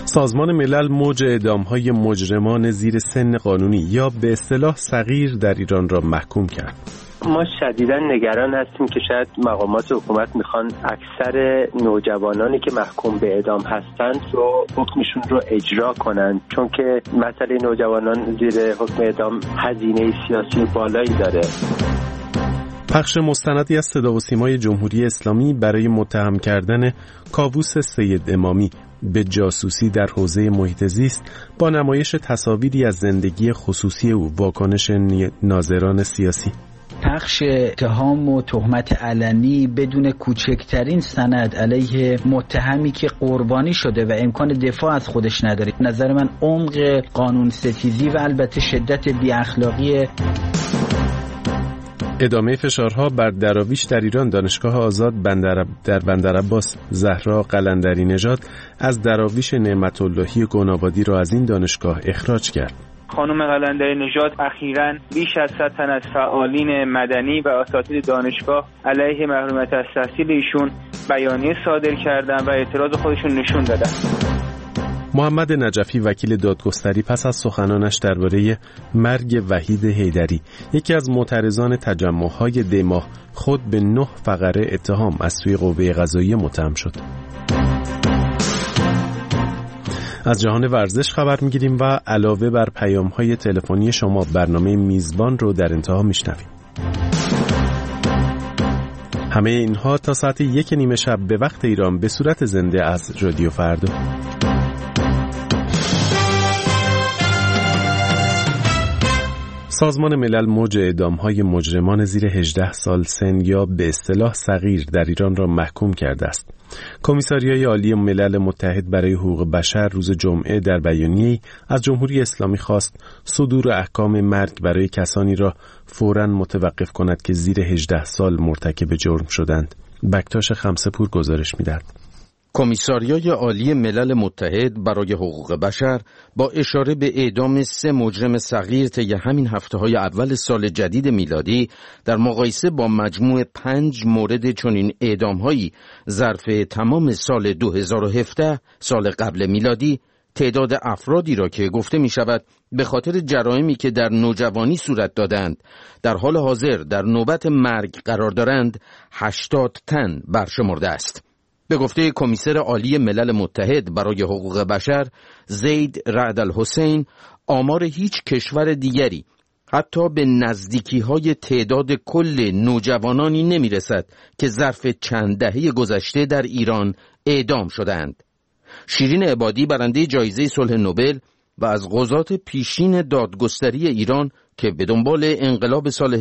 سازمان ملل موج اعدام‌های مجرمان زیر سن قانونی یا به اصطلاح صغیر در ایران را محکوم کرد. ما شدیداً نگران هستیم که شاید مقامات حکومت میخوان اکثر نوجوانانی که محکوم به اعدام هستند رو حکمشون رو اجرا کنند، چون که مسئله نوجوانان زیر حکم اعدام هزینه سیاسی بالایی داره. پخش مستندی از صدا و سیمای جمهوری اسلامی برای متهم کردن کاووس سید امامی به جاسوسی در حوزه محیط زیست با نمایش تصاویری از زندگی خصوصی او، واکنش ناظران سیاسی. پخش اتهام و تهمت علنی بدون کوچکترین سند علیه متهمی که قربانی شده و امکان دفاع از خودش نداره، نظر من عمق قانون ستیزی و البته شدت بی‌اخلاقی. ادامه فشارها بر دراویش در ایران. دانشگاه آزاد در بندرعباس زهرا قلندری نژاد از دراویش نعمت اللهی گنابادی را از این دانشگاه اخراج کرد. خانم قلندری نژاد اخیراً بیش از 100 تن از فعالین مدنی و اساتید دانشگاه علیه محرومیت از تحصیل ایشون بیانیه صادر کردند و اعتراض خودشون نشون دادن. محمد نجفی وکیل دادگستری پس از سخنانش درباره مرگ وحید حیدری، یکی از معترضان تجمع‌های دی‌ماه، خود به 9 فقره اتهام از سوی قوه قضاییه متهم شد. از جهان ورزش خبر می‌گیریم و علاوه بر پیام‌های تلفنی شما برنامه میزبان رو در انتها میشنویم. همه اینها تا ساعت 1:30 شب به وقت ایران به صورت زنده از رادیو فردا. سازمان ملل موج اعدام‌های مجرمان زیر 18 سال سن یا به اصطلاح صغیر در ایران را محکوم کرده است. کمیساریای عالی ملل متحد برای حقوق بشر روز جمعه در بیانیه‌ای از جمهوری اسلامی خواست صدور احکام مرگ برای کسانی را فوراً متوقف کند که زیر 18 سال مرتکب جرم شدند. بکتاش خمسه‌پور گزارش می‌دهد. کمیساریای عالی ملل متحد برای حقوق بشر با اشاره به اعدام 3 مجرم صغیر طی همین هفته‌های اول سال جدید میلادی در مقایسه با مجموع 5 مورد چنین اعدام‌هایی ظرف تمام سال 2017 سال قبل میلادی، تعداد افرادی را که گفته می‌شود به خاطر جرائمی که در نوجوانی صورت دادند در حال حاضر در نوبت مرگ قرار دارند 80 تن برشمرده است. به گفته کمیسر عالی ملل متحد برای حقوق بشر زید رعد الحسین، آمار هیچ کشور دیگری حتی به نزدیکی‌های تعداد کل نوجوانانی نمی‌رسد که ظرف چند دهه گذشته در ایران اعدام شدند. شیرین عبادی برنده جایزه صلح نوبل و از قضات پیشین دادگستری ایران که به دنبال انقلاب سال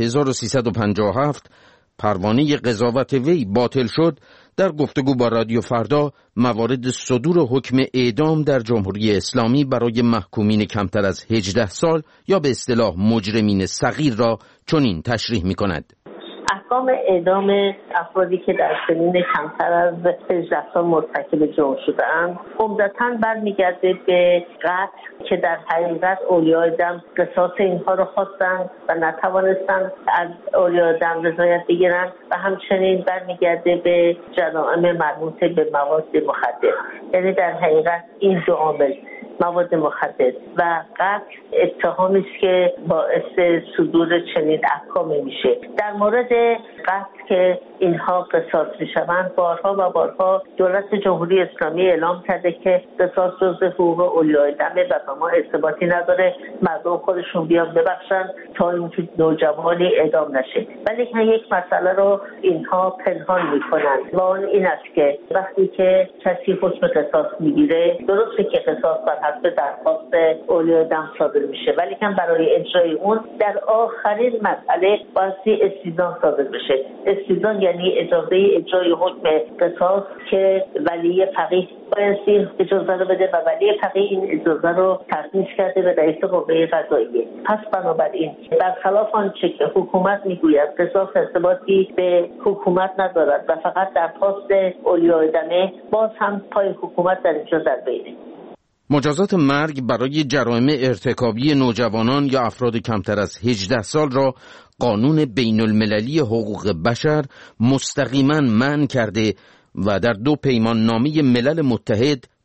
1357 پروانه قضاوت وی باطل شد، در گفتگو با رادیو فردا موارد صدور حکم اعدام در جمهوری اسلامی برای محکومین کمتر از 18 سال یا به اصطلاح مجرمین صغیر را چنین تشریح می‌کند. احکام اعدام افرادی که در سنین کمتر از 18 سال مرتکب جرم شده‌اند عمدتاً برمیگرده به قتل که در حقیقت اولیای دم قصاص اینها را خواستند و نتوانستند از اولیای دم رضایت بگیرند و همچنین برمیگرده به جرائم مربوط به مواد مخدر. یعنی در حقیقت این دو عامل، مواد مخدر و قتل، اتهامی است که باعث صدور چنین احکامی میشه. در مورد قتل که اینها قصاص میشوند، بارها و بارها دولت جمهوری اسلامی اعلام کرده که قصاص جزء حقوق اولیای دمه و به ما ارتباطی نداره، مردم خودشون بیان ببخشن تا اینکه نوجوانی اعدام نشه. ولی یک مسئله رو اینها پنهان میکنن و اون این است که وقتی که کسی حکم قصاص میگیره، درسته که قصاص بر حسب درخواست اولیای دم صادر میشه، ولی که برای اجرای اون در آخرین مرحله باید استیضاح صادر بشه. استیضاح یعنی اجازه اجرای حکم قصاص که ولی فقیه باید اجازه رو بده و ولی فقیه این اجازه رو تقدیم کرده به رئیس قوه قضاییه. پس بنابراین برخلاف آنچه که حکومت میگوید قصاص ارتباطی به حکومت ندارد و فقط درخواست اولیای دمه، باز هم پای حکومت در اینجا در بینه. مجازات مرگ برای جرائم ارتکابی نوجوانان یا افراد کمتر از 18 سال را قانون بین المللی حقوق بشر مستقیما منع کرده و در 2 پیمان نامه ملل متحد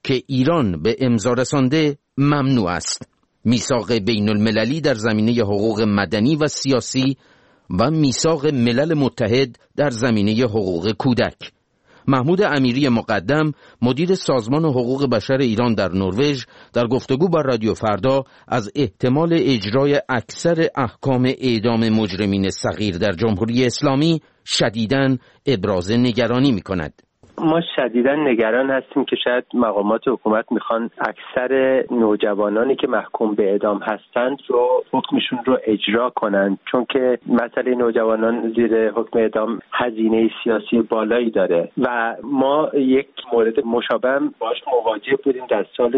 که ایران به امضا رسانده ممنوع است. میثاق بین المللی در زمینه حقوق مدنی و سیاسی و میثاق ملل متحد در زمینه حقوق کودک. محمود امیری مقدم، مدیر سازمان حقوق بشر ایران در نروژ، در گفتگو با رادیو فردا از احتمال اجرای اکثر احکام اعدام مجرمین صغیر در جمهوری اسلامی شدیداً ابراز نگرانی می‌کند. ما شدیداً نگران هستیم که شاید مقامات حکومت میخوان اکثر نوجوانانی که محکوم به اعدام هستند رو حکمشون رو اجرا کنند، چون که مسئله نوجوانان زیر حکم اعدام هزینه سیاسی بالایی داره و ما یک مورد مشابه باش مواجه بودیم در سال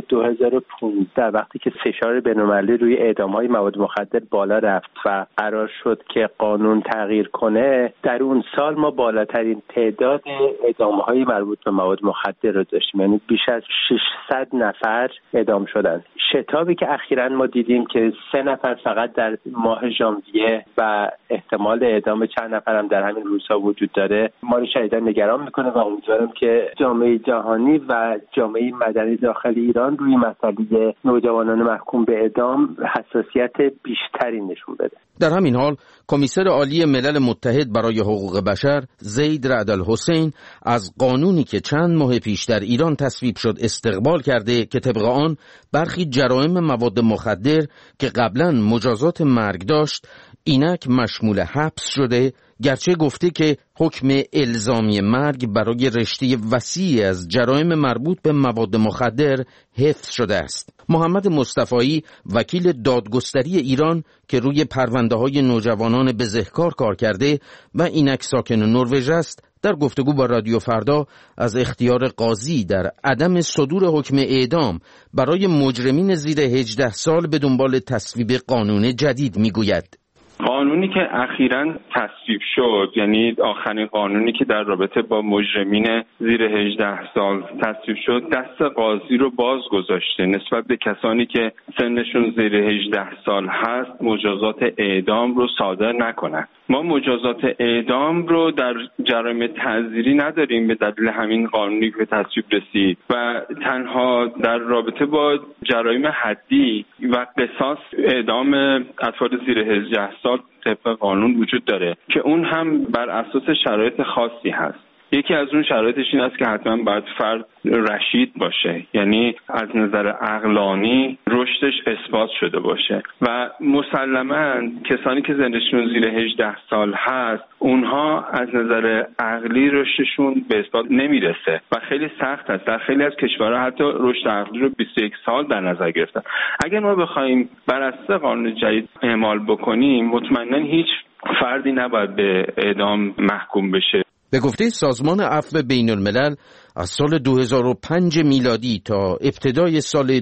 2015 وقتی که فشار بین‌المللی روی اعدام‌های مواد مخدر بالا رفت و قرار شد که قانون تغییر کنه. در اون سال ما بالاترین تعداد اعدام‌های مربوط به مواد مخدر رو داشتیم، یعنی بیش از 600 نفر اعدام شدن. شتابی که اخیراً ما دیدیم که 3 نفر فقط در ماه ژانویه و احتمال اعدام چند نفر هم در همین روزها وجود داره ما رو شدیداً نگران میکنه و امیدوارم که جامعه جهانی و جامعه مدنی داخل ایران روی مسئله نوجوانان محکوم به اعدام حساسیت بیشتری نشون بده. در همین حال کمیسر عالی ملل متحد برای حقوق بشر زید رعد الحسین از قانونی که چند ماه پیش در ایران تصویب شد استقبال کرده که طبق آن برخی جرائم مواد مخدر که قبلا مجازات مرگ داشت اینک مشمول حبس شده، گرچه گفته که حکم الزامی مرگ برای رشته وسیعی از جرائم مربوط به مواد مخدر حفظ شده است. محمد مصطفی، وکیل دادگستری ایران که روی پرونده‌های نوجوانان بزهکار کار کرده و اینک ساکن نروژ است، در گفتگو با رادیو فردا از اختیار قاضی در عدم صدور حکم اعدام برای مجرمین زیر 18 سال به دنبال تصویب قانون جدید میگوید. قانونی که اخیراً تصویب شد، یعنی آخرین قانونی که در رابطه با مجرمین زیر 18 سال تصویب شد، دست قاضی رو باز گذاشته نسبت به کسانی که سنشون زیر 18 سال هست مجازات اعدام رو صادر نکنن. ما مجازات اعدام رو در جرایم تعزیری نداریم به دلیل همین قانونی که تصویب رسید و تنها در رابطه با جرایم حدی و قصاص اعدام اطفال زیر 18 سال طبق قانون وجود داره که اون هم بر اساس شرایط خاصی هست. یکی از اون شرایطش این است که حتما باید فرد رشید باشه، یعنی از نظر عقلانی رشدش اثبات شده باشه و مسلماً کسانی که سنشون زیر 18 سال هست اونها از نظر عقلی رشدشون به اثبات نمیرسه و خیلی سخت است. در خیلی از کشورها حتی رشد عقلی رو 21 سال در نظر گرفتن. اگر ما بخوایم بر اساس قانون جدید اعمال بکنیم مطمئناً هیچ فردی نباید به اعدام محکوم بشه. به گفته سازمان عفو بین الملل از سال 2005 میلادی تا ابتدای سال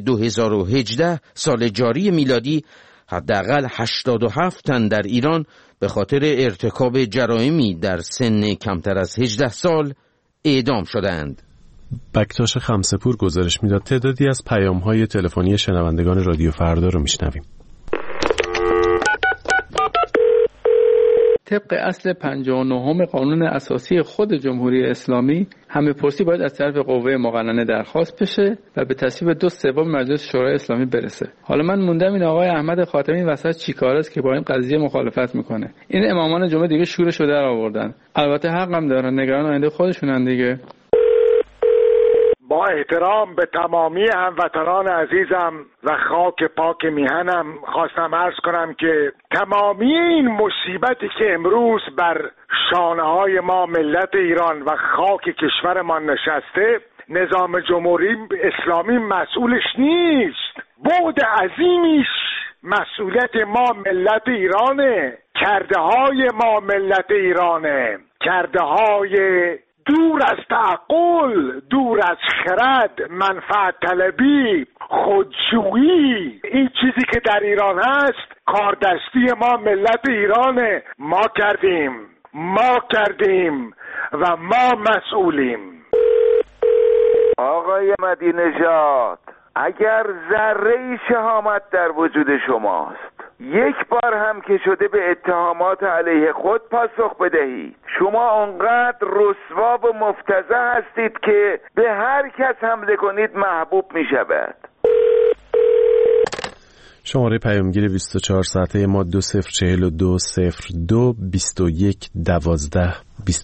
2018 سال جاری میلادی حداقل 87 تن در ایران به خاطر ارتکاب جرائمی در سن کمتر از 18 سال اعدام شدند. بکتاش خمسه‌پور گزارش میداد. تعدادی از پیام‌های تلفنی شنوندگان رادیو فردا رو میشنویم. طبق اصل 59 قانون اساسی خود جمهوری اسلامی همه پرسی باید از طرف قوه مقننه درخواست بشه و به تصویب 2/3 مجلس شورای اسلامی برسه. حالا من موندم این آقای احمد خاتمی وسط چیکار است که با این قضیه مخالفت میکنه. این امامان جمعه دیگه شورشو در آوردن. البته حق هم دارن، نگران آینده خودشونن دیگه. با احترام به تمامی هموطنان عزیزم و خاک پاک میهنم خواستم عرض کنم که تمامی این مصیبتی که امروز بر شانه‌های ما ملت ایران و خاک کشورمان نشسته نظام جمهوری اسلامی مسئولش نیست. بعد عظیمیش مسئولیت ما ملت ایرانه، کرده های ما ملت ایرانه، کرده های دور از تعقل، دور از خرد، منفعت طلبی، خودجویی. این چیزی که در ایران هست کاردستی ما ملت ایرانه. ما کردیم و ما مسئولیم. آقای مهدی‌نژاد، اگر ذره‌ای شهامت در وجود شماست یک بار هم که شده به اتهامات علیه خود پاسخ بدهید. شما آنقدر رسوا و مفتضح هستید که به هر کس حمله کنید محبوب می شود. شماره پیامگیر 24 ساعته ما 204202 21 12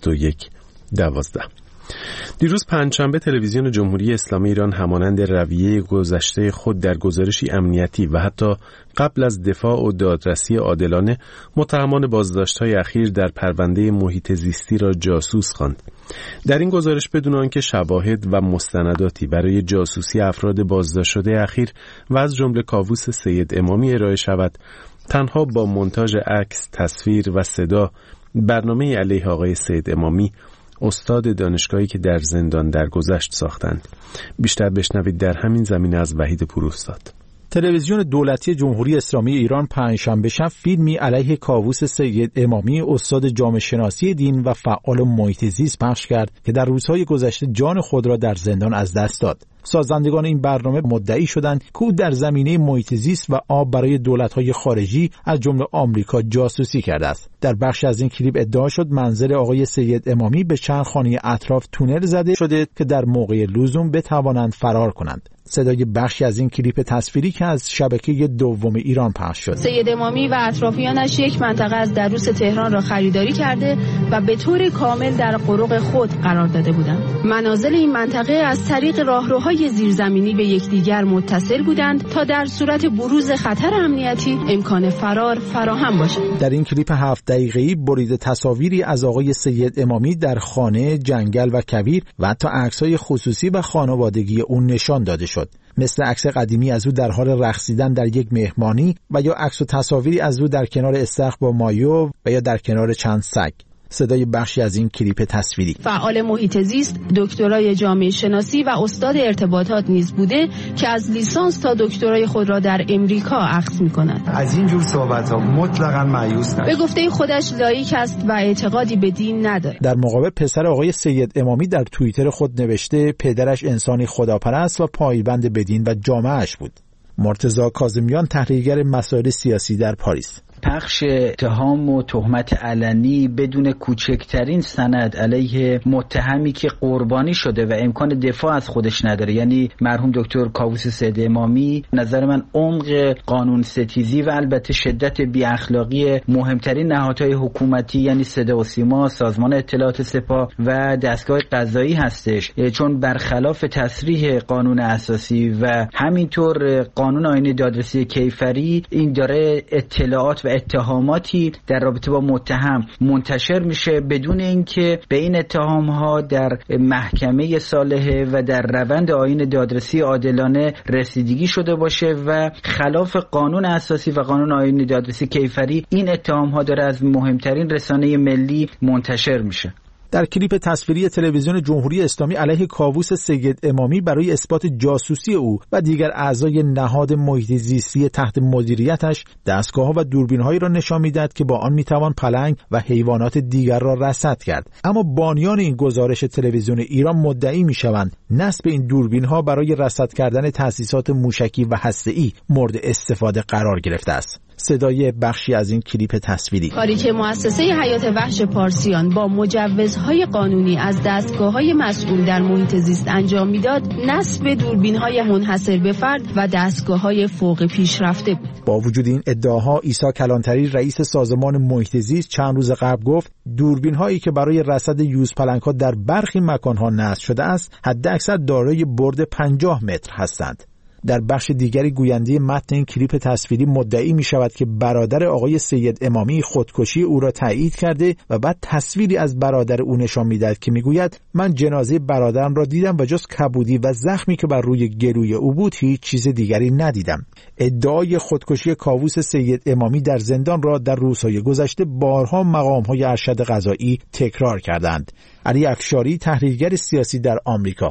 21 12. دیروز پنجشنبه تلویزیون جمهوری اسلامی ایران همانند رویه گذشته خود در گزارشی امنیتی و حتی قبل از دفاع و دادرسی عادلانه متهمان بازداشت‌های اخیر در پرونده محیط زیستی را جاسوس خواند. در این گزارش بدون آنکه شواهد و مستنداتی برای جاسوسی افراد بازداشت شده اخیر و از جمله کاووس سید امامی ارائه شود، تنها با مونتاژ عکس، تصویر و صدا برنامه علیه آقای سید امامی، استاد دانشگاهی که در زندان درگذشت ساختند. بیشتر بشنوید در همین زمینه از وحید پوراستاد. تلویزیون دولتی جمهوری اسلامی ایران پنجشنبه شب فیلمی علیه کاووس سید امامی، استاد جامعه شناسی دین و فعال محیط زیست پخش کرد که در روزهای گذشته جان خود را در زندان از دست داد. سازندگان این برنامه مدعی شدند که او در زمینه محیط زیست و آب برای دولت‌های خارجی از جمله آمریکا جاسوسی کرده است. در بخش از این کلیپ ادعا شد منزل آقای سید امامی به چند خانه اطراف تونل زده شده که در موقع لزوم بتوانند فرار کنند. صدای بخشی از این کلیپ تصویری که از شبکه دوم ایران پخش شد. سید امامی و اطرافیانش یک منطقه از دروس تهران را خریداری کرده و به طور کامل در قرق خود قرار داده بودند. منازل این منطقه از طریق راهروهای زیرزمینی به یکدیگر متصل بودند تا در صورت بروز خطر امنیتی امکان فرار فراهم باشد. در این کلیپ 7 دقیقه‌ای بریده تصاویری از آقای سید امامی در خانه، جنگل و کویر و حتی عکس‌های خصوصی و خانوادگی او نشان داده شد. مثل عکس قدیمی از او در حال رقصیدن در یک مهمانی و یا عکس و تصاویری از او در کنار استخر با مایو و یا در کنار چند سگ. صدای بخشی از این کلیپ تصویری. فعال محیط زیست، دکترای جامعه شناسی و استاد ارتباطات نیز بوده که از لیسانس تا دکترای خود را در امریکا اخذ می‌کند. از این جور صحبت‌ها مطلقاً مایوس نشد. به گفته خودش لایک است و اعتقادی به دین ندارد. در مقابل پسر آقای سید امامی در توییتر خود نوشته پدرش انسانی خداپرست و پایبند به دین و جامعه‌اش بود. مرتضی کاظمیان، تحلیلگر مسائل سیاسی در پاریس. پخش اتهام و تهمت علنی بدون کوچکترین سند علیه متهمی که قربانی شده و امکان دفاع از خودش نداره، یعنی مرحوم دکتر کاووس سید امامی، نظر من عمق قانون ستیزی و البته شدت بی اخلاقی مهمترین نهادهای حکومتی یعنی صدا و سیما، سازمان اطلاعات سپاه و دستگاه قضایی هستش، چون برخلاف تصریح قانون اساسی و همینطور قانون آینه دادرسی کیفری این داره اطلاعات و اتهاماتی در رابطه با متهم منتشر میشه بدون اینکه به این اتهامها در محکمه صالحه و در روند آیین دادرسی عادلانه رسیدگی شده باشه و خلاف قانون اساسی و قانون آیین دادرسی کیفری این اتهامها داره از مهمترین رسانه ملی منتشر میشه. در کلیپ تصویری تلویزیون جمهوری اسلامی علیه کاووس سید امامی برای اثبات جاسوسی او و دیگر اعضای نهاد محیط زیستی تحت مدیریتش دستگاه‌ها و دوربین‌هایی را نشان می‌داد که با آن می‌توان پلنگ و حیوانات دیگر را رصد کرد. اما بانیان این گزارش تلویزیون ایران مدعی می‌شوند نصب این دوربین‌ها برای رصد کردن تأسیسات موشکی و هسته‌ای مورد استفاده قرار گرفته است. صدای بخشی از این کلیپ تصویری. کاری که مؤسسه حیات وحش پارسیان با مجوزهای قانونی از دستگاه‌های مسئول در محیط زیست انجام میداد، نصب دوربین‌های منحصر به فرد و دستگاه‌های فوق پیشرفته بود. با وجود این ادعاها، عیسی کلانتری رئیس سازمان محیط زیست چند روز قبل گفت دوربین‌هایی که برای رصد یوزپلنگ‌ها در برخی مکان‌ها نصب شده است، حداکثر دارای برد 50 متر هستند. در بخش دیگری گوینده متن این کلیپ تصویری مدعی می شود که برادر آقای سید امامی خودکشی او را تایید کرده و بعد تصویری از برادر او نشان می دهد که می گوید من جنازه برادرم را دیدم و جز کبودی و زخمی که بر روی گلوی او بود هیچ چیز دیگری ندیدم. ادعای خودکشی کاووس سید امامی در زندان را در روزهای گذشته بارها مقام‌های ارشد قضایی تکرار کردند. علی افشاری، تحلیلگر سیاسی در آمریکا.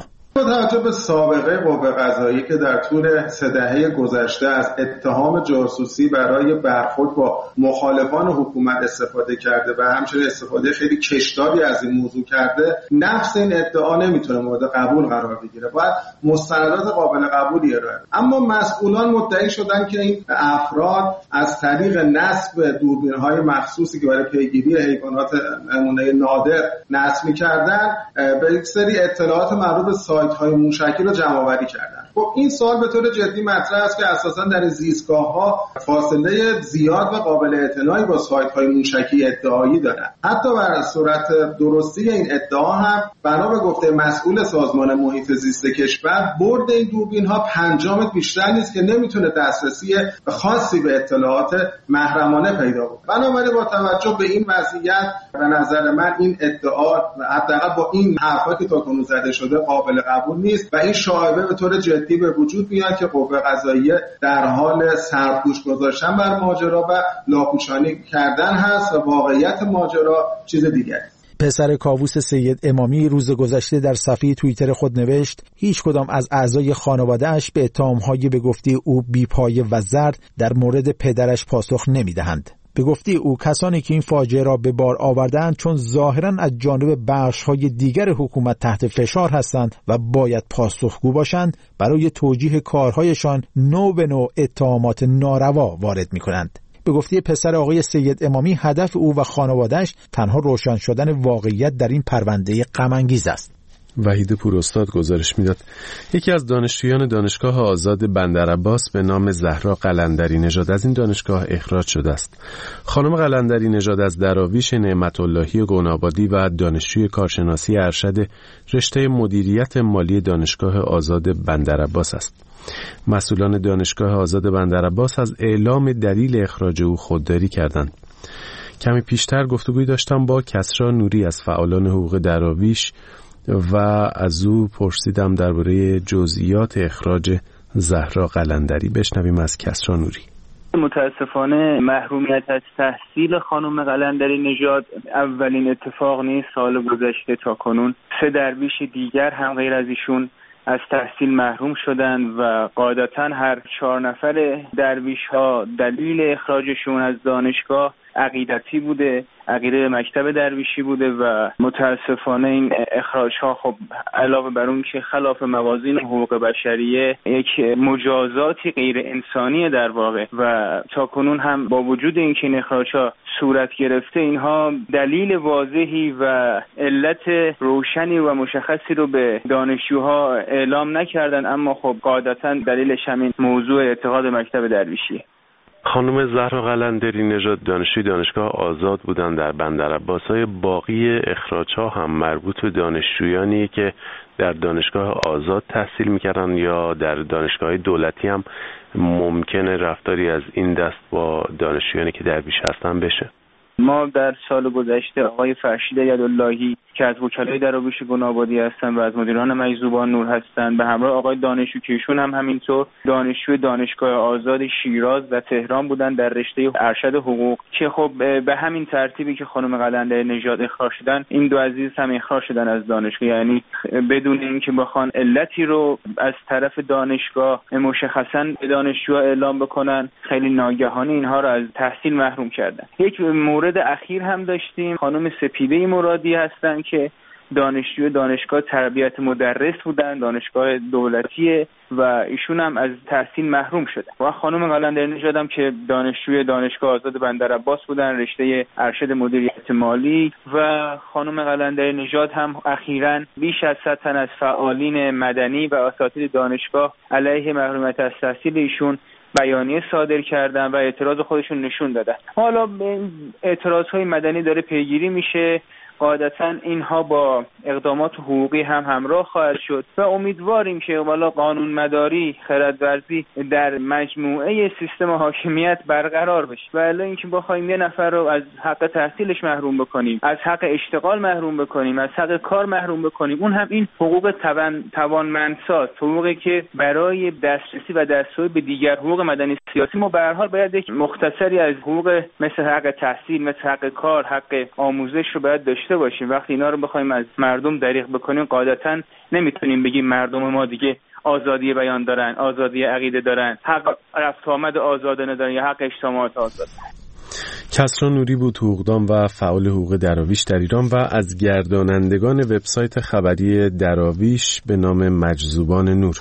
توجه به سابقه قوه قضاییه که در طول 3 دهه گذشته از اتهام جاسوسی برای برخورد با مخالفان حکومت استفاده کرده و همچنین استفاده خیلی کشداری از این موضوع کرده، نفس این ادعا نمیتونه مورد قبول قرار بگیره، باید مستندات قابل قبولی ارائه. اما مسئولان مدعی شدن که این افراد از طریق نصب دوربین‌های مخصوصی که برای پیگیری حیوانات نمونه نادر نصب می‌کردن به یک سری اطلاعات مربوط به سایت‌های موشکی رو جمع‌آوری کردن. خب این سوال به طور جدی مطرح است که اساساً در زیستگاه‌ها فاصله زیاد و قابل اعتنایی با سایت‌های موشکی ادعایی دارند. حتی بر صورت درستی این ادعا هم بنا به گفته مسئول سازمان محیط زیست کشور، برد این دوربین‌ها 5 متر بیشتر نیست که نمیتونه دسترسی خاصی به اطلاعات محرمانه پیدا کنه. بنابراین با توجه به این وضعیت به نظر من این ادعا حداقل با این حرفا که تاکنون زده شده قابل قبول نیست و این شایعه به طور جدی به وجود میاد که قوه قضاییه در حال سرپوش گذاشتن بر ماجرا و لاپوشانی کردن هست و واقعیت ماجرا چیز دیگری. پسر کاووس سید امامی روز گذشته در صفحه توییتر خود نوشت هیچ کدام از اعضای خانواده‌اش به اتهام‌های به گفته او بی‌پایه و زرد در مورد پدرش پاسخ نمی‌دهند. به گفته او کسانی که این فاجعه را به بار آوردند چون ظاهراً از جانب بخش‌های دیگر حکومت تحت فشار هستند و باید پاسخگو باشند، برای توجیه کارهایشان نوع به نوع اتهامات ناروا وارد می‌کنند. به گفته پسر آقای سید امامی هدف او و خانواده‌اش تنها روشن شدن واقعیت در این پرونده غم‌انگیز است. وحید پوراستاد گزارش میداد یکی از دانشجویان دانشگاه آزاد بندرعباس به نام زهرا قلندری نژاد از این دانشگاه اخراج شده است. خانم قلندری نژاد از دراویش نعمت اللهی گونابادی و دانشجوی کارشناسی ارشد رشته مدیریت مالی دانشگاه آزاد بندرعباس است. مسئولان دانشگاه آزاد بندرعباس از اعلام دلیل اخراج او خودداری کردند. کمی پیشتر گفتگوی داشتم با کسری نوری از فعالان حقوق دراویش و از او پرسیدم درباره جزئیات اخراج زهرا قلندری. بشنویم از کسری نوری. متاسفانه محرومیت از تحصیل خانم قلندری نژاد اولین اتفاق نیست. سال گذشته تا کنون 3 درویش دیگر هم غیر از ایشون از تحصیل محروم شدند و قاعدتاً هر 4 نفر درویش ها دلیل اخراجشون از دانشگاه عقیدتی بوده، عقیده مکتب درویشی بوده و متاسفانه این اخراج ها خب علاوه بر اون که خلاف موازین حقوق بشریه یک مجازاتی غیر انسانی در واقع و تا کنون هم با وجود اینکه این اخراج ها صورت گرفته اینها دلیل واضحی و علت روشنی و مشخصی رو به دانشجوها اعلام نکردن، اما خب قاعدتاً دلیلش همین موضوع اعتقاد مکتب درویشی. خانم زهرا قلندری نژاد دانشجوی دانشگاه آزاد بودن در بندرعباس‌های باقی اخراج‌ها هم مربوط به دانشجویانی که در دانشگاه آزاد تحصیل می‌کردن یا در دانشگاه‌های دولتی هم ممکنه رفتاری از این دست با دانشجویانی که درویش هستن بشه. ما در سال گذشته آقای فرشید یداللهی که از وکلای دراویش گونابادی هستند و از مدیران مجذوبان نور هستند به همراه آقای دانشجو که ایشون هم همینطور دانشجوی دانشگاه آزاد شیراز و تهران بودند در رشته ارشد حقوق که خب به همین ترتیبی که خانم قلندری نژاد اخراج شدن این دو عزیز هم اخراج شدن از دانشگاه، یعنی بدون اینکه بخوان علتی رو از طرف دانشگاه مشخصاً به دانشجوها اعلام بکنن خیلی ناگهانی اینها رو از تحصیل محروم کردن. یک مورد اخیر هم داشتیم، خانم سپیده مرادی هستن که دانشجوی دانشگاه تربیت مدرس بودن، دانشگاه دولتیه و ایشون هم از تحصیل محروم شدن. و خانم قلندری نژاد هم که دانشجوی دانشگاه آزاد بندرعباس بودن، رشته ارشد مدیریت مالی و خانم قلندری نژاد هم اخیراً بیش از 100 تن از فعالین مدنی و اساتید دانشگاه علیه محرومیت از تحصیل ایشون بیانیه صادر کردن و اعتراض خودشون نشون دادن. حالا اعتراضهای مدنی داره پیگیری میشه، قاعدتاً اینها با اقدامات حقوقی هم همراه خواهد شد و امیدواریم که والا قانون مداری، خردورزی در مجموعه سیستم حاکمیت برقرار بشه و الا اینکه بخوایم یه نفر رو از حق تحصیلش محروم بکنیم، از حق اشتغال محروم بکنیم، از حق کار محروم بکنیم، اون هم این حقوق توانمندساز، حقوقی که برای دسترسی و دستیابی به دیگر حقوق مدنی سیاسی ما به هر حال باید یک مختصری از حقوق مثل حق تحصیل، مثل حق کار، حق آموزش رو باید داشته باشیم. وقتی اینا رو بخوایم از مردم دریغ بکنیم قاعدتاً نمیتونیم بگیم مردم ما دیگه آزادی بیان دارن، آزادی عقیده دارن، حق رفت و آمد آزادانه دارن یا حق اجتماعات آزاد. کسری نوری بود، حقوقدان و فعال حقوق دراویش در ایران و از گردانندگان وبسایت خبری دراویش به نام مجذوبان نور.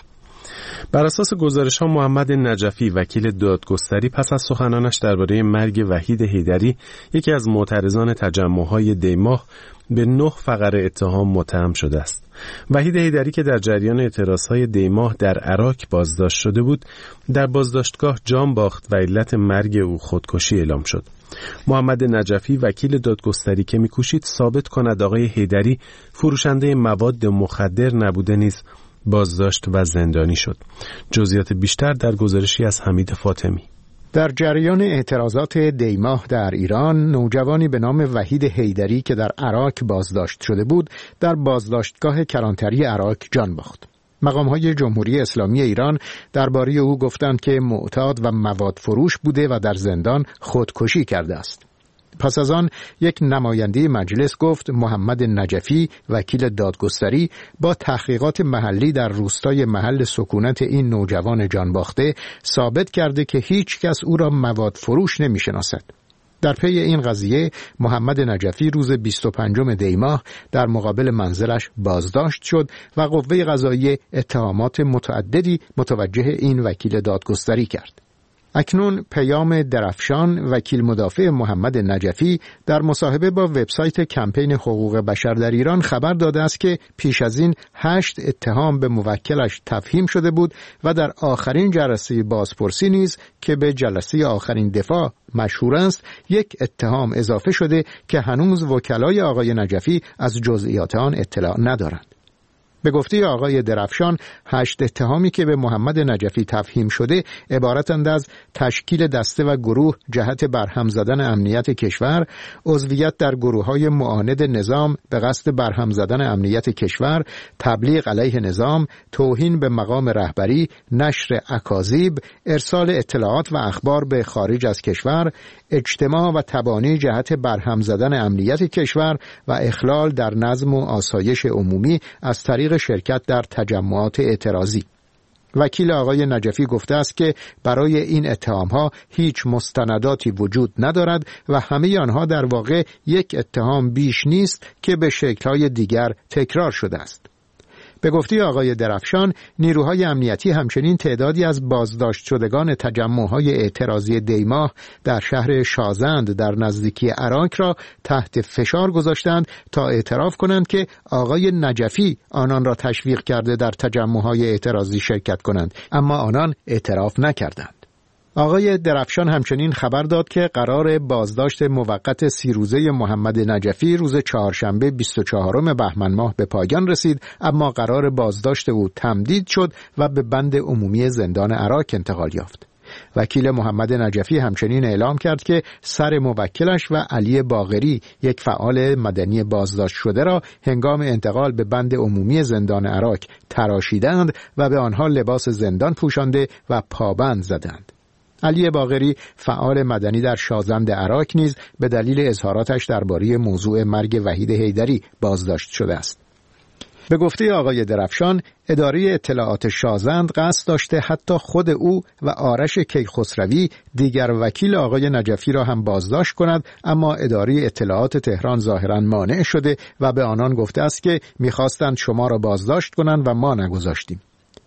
بر اساس گزارش‌ها محمد نجفی وکیل دادگستری پس از سخنانش درباره مرگ وحید حیدری یکی از معترضان تجمع‌های دیماه به 9 فقره اتهام متهم شده است. وحید حیدری که در جریان اعتراضهای دیماه در عراق بازداشت شده بود، در بازداشتگاه جان باخت و علت مرگ او خودکشی اعلام شد. محمد نجفی وکیل دادگستری که می‌کوشید ثابت کند آقای حیدری فروشنده مواد مخدر نبوده نیز بازداشت و زندانی شد. جزئیات بیشتر در گزارشی از حمید فاطمی. در جریان اعتراضات دیماه در ایران، نوجوانی به نام وحید حیدری که در عراق بازداشت شده بود، در بازداشتگاه کلانتری عراق جان باخت. مقام‌های جمهوری اسلامی ایران درباره او گفتند که معتاد و مواد فروش بوده و در زندان خودکشی کرده است. پس از آن یک نماینده مجلس گفت محمد نجفی وکیل دادگستری با تحقیقات محلی در روستای محل سکونت این نوجوان جانباخته ثابت کرده که هیچ کس او را مواد فروش نمی‌شناسد. در پی این قضیه محمد نجفی روز 25 دی ماه در مقابل منزلش بازداشت شد و قوه قضاییه اتهامات متعددی متوجه این وکیل دادگستری کرد. اکنون پیام درفشان وکیل مدافع محمد نجفی در مصاحبه با وبسایت کمپین حقوق بشر در ایران خبر داده است که پیش از این 8 اتهام به موکلش تفهیم شده بود و در آخرین جلسه بازپرسی نیز که به جلسه آخرین دفاع مشهور است، یک اتهام اضافه شده که هنوز وکلای آقای نجفی از جزئیات آن اطلاع ندارند. به گفته آقای درفشان 8 اتهامی که به محمد نجفی تفهیم شده عبارتند از تشکیل دسته و گروه جهت برهم زدن امنیت کشور، عضویت در گروه‌های معاند نظام به قصد برهم زدن امنیت کشور، تبلیغ علیه نظام، توهین به مقام رهبری، نشر اکاذیب، ارسال اطلاعات و اخبار به خارج از کشور، اجتماع و تبانی جهت برهم زدن امنیت کشور و اخلال در نظم و آسایش عمومی از طریق شرکت در تجمعات اعتراضی. وکیل آقای نجفی گفته است که برای این اتهام‌ها هیچ مستنداتی وجود ندارد و همه آنها در واقع یک اتهام بیش نیست که به شکل‌های دیگر تکرار شده است. به گفته آقای درفشان، نیروهای امنیتی همچنین تعدادی از بازداشت شدگان تجمع‌های اعتراضی دیماه در شهر شازند در نزدیکی عراق را تحت فشار گذاشتند تا اعتراف کنند که آقای نجفی آنان را تشویق کرده در تجمع‌های اعتراضی شرکت کنند، اما آنان اعتراف نکردند. آقای درفشان همچنین خبر داد که قرار بازداشت موقت 30 روزه محمد نجفی روز چهارشنبه 24 بهمن ماه به پایان رسید، اما قرار بازداشت او تمدید شد و به بند عمومی زندان عراق انتقال یافت. وکیل محمد نجفی همچنین اعلام کرد که سر موکلش و علی باقری یک فعال مدنی بازداشت شده را هنگام انتقال به بند عمومی زندان عراق تراشیدند و به آنها لباس زندان پوشانده و پابند زدند. علی باقری فعال مدنی در شازند عراق نیز به دلیل اظهاراتش درباره موضوع مرگ وحید حیدری بازداشت شده است. به گفته آقای درفشان، اداره اطلاعات شازند قصد داشته حتی خود او و آرش کیخسروی دیگر وکیل آقای نجفی را هم بازداشت کند، اما اداره اطلاعات تهران ظاهراً مانع شده و به آنان گفته است که می‌خواستند شما را بازداشت کنند و ما نگذاشتیم.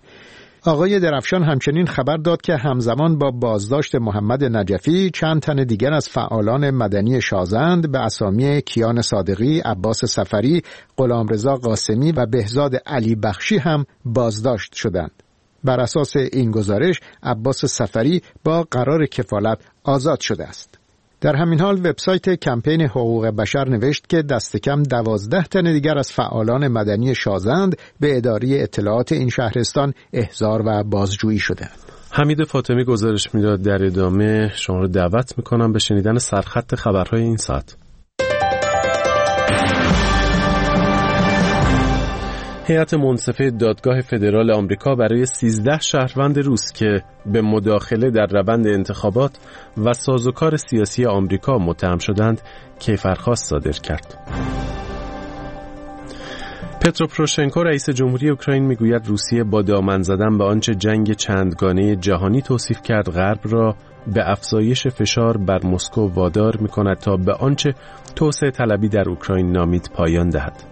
آقای درفشان همچنین خبر داد که همزمان با بازداشت محمد نجفی چند تن دیگر از فعالان مدنی شازند به اسامی کیان صادقی، عباس سفری، غلامرضا قاسمی و بهزاد علی بخشی هم بازداشت شدند. بر اساس این گزارش عباس سفری با قرار کفالت آزاد شده است. در همین حال وبسایت کمپین حقوق بشر نوشت که دست کم 12 تن دیگر از فعالان مدنی شازند به اداره اطلاعات این شهرستان احضار و بازجویی شدند. حمید فاطمی گزارش میداد. در ادامه شما رو دعوت میکنم به شنیدن سرخط خبرهای این ساعت. هیئت منصفه دادگاه فدرال آمریکا برای 13 شهروند روس که به مداخله در روند انتخابات و سازوکار سیاسی آمریکا متهم شدند کیفرخواست صادر کرد. پترو پروشنکو رئیس جمهوری اوکراین میگوید روسیه با دامن زدن به آنچه جنگ چندگانه جهانی توصیف کرد غرب را به افزایش فشار بر مسکو وادار می‌کند تا به آنچه توسعه طلبی در اوکراین نامید پایان دهد.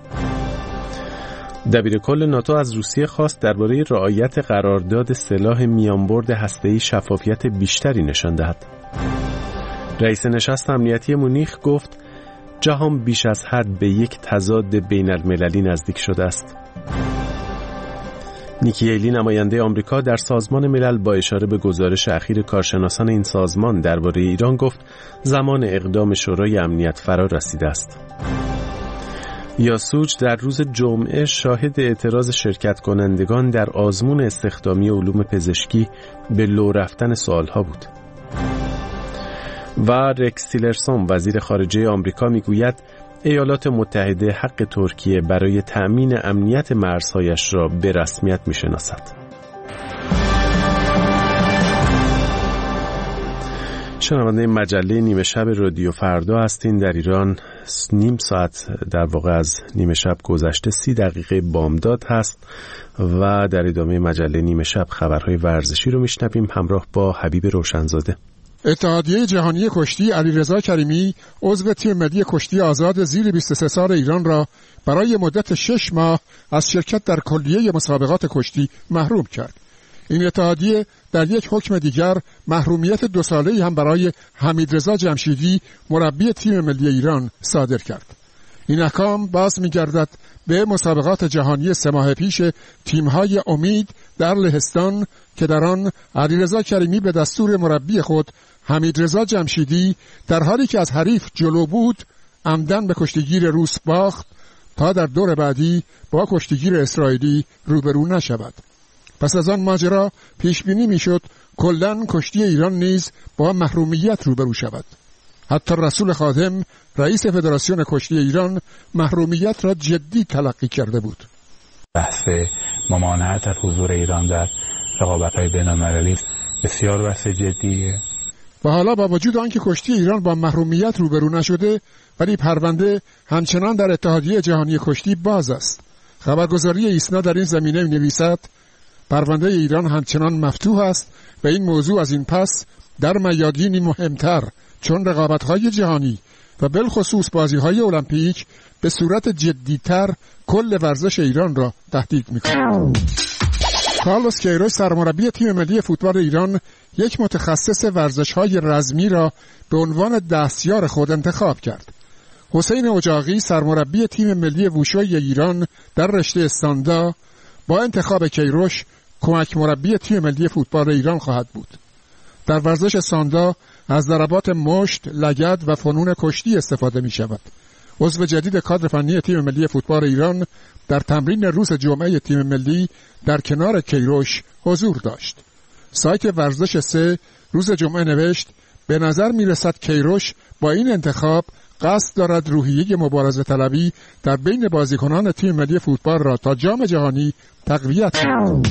دبیرکل ناتو از روسیه خواست درباره رعایت قرارداد سلاح میانبرد هسته‌ای شفافیت بیشتری نشان دهد. رئیس نشست امنیتی مونیخ گفت جهان بیش از حد به یک تضاد بین المللی نزدیک شده است. نیکی هیلی نماینده آمریکا در سازمان ملل با اشاره به گزارش اخیر کارشناسان این سازمان درباره ایران گفت زمان اقدام شورای امنیت فرا رسیده است. یاسوج در روز جمعه شاهد اعتراض شرکت کنندگان در آزمون استخدامی علوم پزشکی به لو رفتن سوالها بود. و رکس تیلرسون وزیر خارجه آمریکا میگوید ایالات متحده حق ترکیه برای تأمین امنیت مرزهایش را به رسمیت میشناسد. شنونده مجله نیمه شب رادیو فردا هستین. در ایران نیم ساعت در واقع از نیمه شب گذشته 30 دقیقه بامداد هست و در ادامه مجله نیمه شب خبرهای ورزشی رو میشنویم همراه با حبیب روشنزاده. اتحادیه جهانی کشتی علیرضا کریمی عضو تیم ملی کشتی آزاد زیر 23 سال ایران را برای مدت 6 ماه از شرکت در کلیه مسابقات کشتی محروم کرد. این اتحادیه در یک حکم دیگر محرومیت 2 ساله‌ای هم برای حمیدرضا جمشیدی مربی تیم ملی ایران صادر کرد. این احکام باز می‌گردد به مسابقات جهانی 3 ماه پیش تیم‌های امید در لهستان که در آن علیرضا کریمی به دستور مربی خود حمیدرضا جمشیدی در حالی که از حریف جلو بود عمدن به کشتیگیر روس باخت تا در دور بعدی با کشتیگیر اسرائیلی روبرو نشود. پس از آن ماجرا پیش بینی میشد کلاً کشتی ایران نیز با محرومیت روبرو شود. حتی رسول خادم رئیس فدراسیون کشتی ایران محرومیت را جدی تلقی کرده بود. بحث ممانعت از حضور ایران در رقابت‌های بین‌المللی بسیار بحث جدیه. و حالا با وجود آنکه کشتی ایران با محرومیت روبرو نشده ولی پرونده همچنان در اتحادیه جهانی کشتی باز است. خبرگزاری ایسنا در این زمینه می‌نویسد پرونده ایران همچنان مفتوح است و این موضوع از این پس در میادینی مهمتر چون رقابت‌های جهانی و بالخصوص بازی‌های المپیک به صورت جدی‌تر کل ورزش ایران را تهدید می‌کند. کارلوس کیروش سرمربی تیم ملی فوتبال ایران یک متخصص ورزش‌های رزمی را به عنوان دستیار خود انتخاب کرد. حسین اجاقی سرمربی تیم ملی ووشوی ایران در رشته استاندا با انتخاب کیروش کمک مربی تیم ملی فوتبال ایران خواهد بود. در ورزش ساندا از ضربات مشت، لگد و فنون کشتی استفاده می شود. عضو جدید کادر فنی تیم ملی فوتبال ایران در تمرین روز جمعه تیم ملی در کنار کیروش حضور داشت. سایت ورزش 3 روز جمعه نوشت به نظر می رسد کیروش با این انتخاب قصد دارد روحیه مبارزه طلبی در بین بازیکنان تیم ملی فوتبال را تا جام جهانی تقویت کند.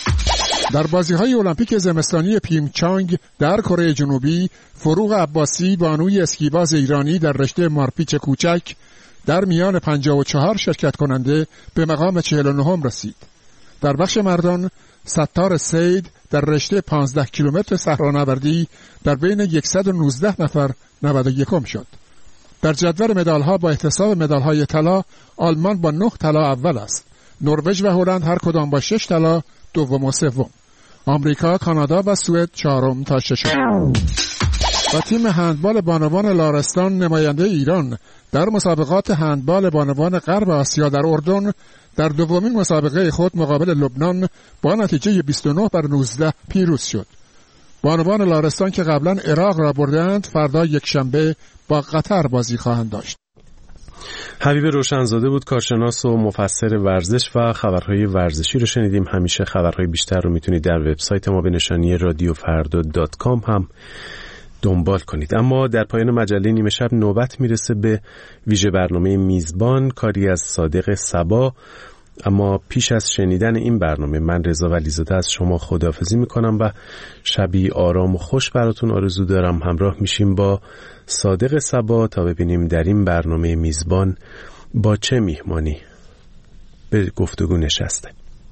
در بازی‌های المپیک زمستانی پیونگچانگ در کره جنوبی فروغ عباسی بانوی اسکیباز ایرانی در رشته مارپیچ کوچک در میان 54 شرکت کننده به مقام 49 رسید. در بخش مردان ستار سید در رشته 15 کیلومتر صحرانوردی در بین 119 نفر 91 شد. در جدول مدال‌ها با احتساب مدال‌های طلا آلمان با 9 طلا اول است. نروژ و هلند هر کدام با 6 طلا دوم و سوم. آمریکا، کانادا و سوئد 4 تا 6. و تیم هندبال بانوان لارستان نماینده ایران در مسابقات هندبال بانوان غرب آسیا در اردن در دومین مسابقه خود مقابل لبنان با نتیجه 29-19 پیروز شد. بانوان لارستان که قبلا عراق را بردند فردا یکشنبه با قطر بازی خواهند داشت. حبیب روشنزاده بود، کارشناس و مفسر ورزش و خبرهای ورزشی رو شنیدیم. همیشه خبرهای بیشتر رو میتونید در وبسایت ما به نشانی radiofarda.com هم دنبال کنید. اما در پایان مجله نیمه شب نوبت میرسه به ویژه برنامه میزبان، کاری از صادق صبا اما پیش از شنیدن این برنامه من رضا ولیزاده از شما خداحافظی میکنم و شبی آرام و خوش براتون آرزو دارم. همراه میشیم با صادق صبا تا ببینیم در این برنامه میزبان با چه میهمانی به گفتگو نشسته.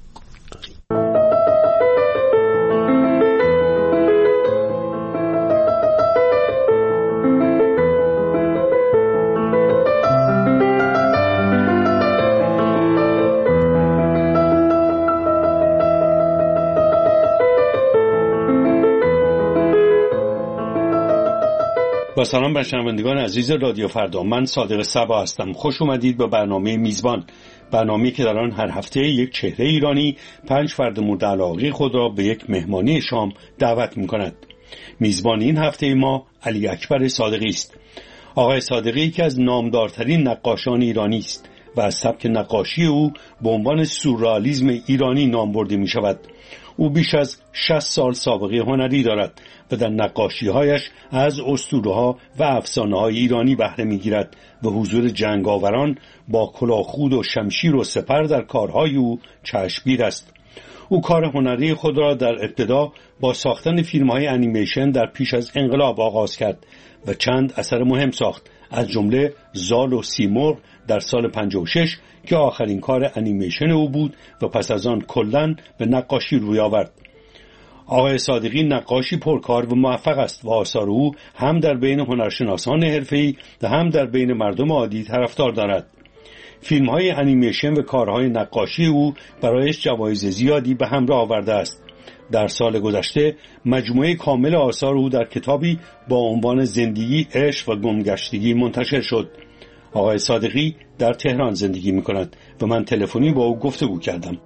با سلام بر شنوندگان عزیز رادیو فردا، من صادق صبا هستم. خوش اومدید به برنامه میزبان، برنامه‌ای که در آن هر هفته یک چهره ایرانی 5 فرد مورد علاقه خود را به یک مهمانی شام دعوت می‌کند. میزبان این هفته ما علی اکبر صادقی است. آقای صادقی که از نامدارترین نقاشان ایرانی است و از سبک نقاشی او به عنوان سورئالیسم ایرانی نام برده می‌شود. او بیش از 60 سال سابقه هنری دارد و در نقاشی‌هایش از اسطوره‌ها و افسانه‌های ایرانی بهره می‌گیرد و حضور جنگاوران با کلاهخود و شمشیر و سپر در کارهای او چشمگیر است. او کار هنری خود را در ابتدا با ساختن فیلم‌های انیمیشن در پیش از انقلاب آغاز کرد و چند اثر مهم ساخت، از جمله زال و سیمرغ در سال 56 که آخرین کار انیمیشن او بود و پس از آن کلاً به نقاشی روی آورد. آقای صادقی نقاشی پرکار و موفق است و آثار او هم در بین هنرشناسان حرفه‌ای و هم در بین مردم عادی طرفدار دارد. فیلم‌های انیمیشن و کارهای نقاشی او برایش جوایز زیادی به همراه آورده است. در سال گذشته مجموعه کامل آثار او در کتابی با عنوان زندگی، عشق و گمگشتگی منتشر شد. آقای صادقی در تهران زندگی می‌کند و من تلفنی با او گفتگو کردم.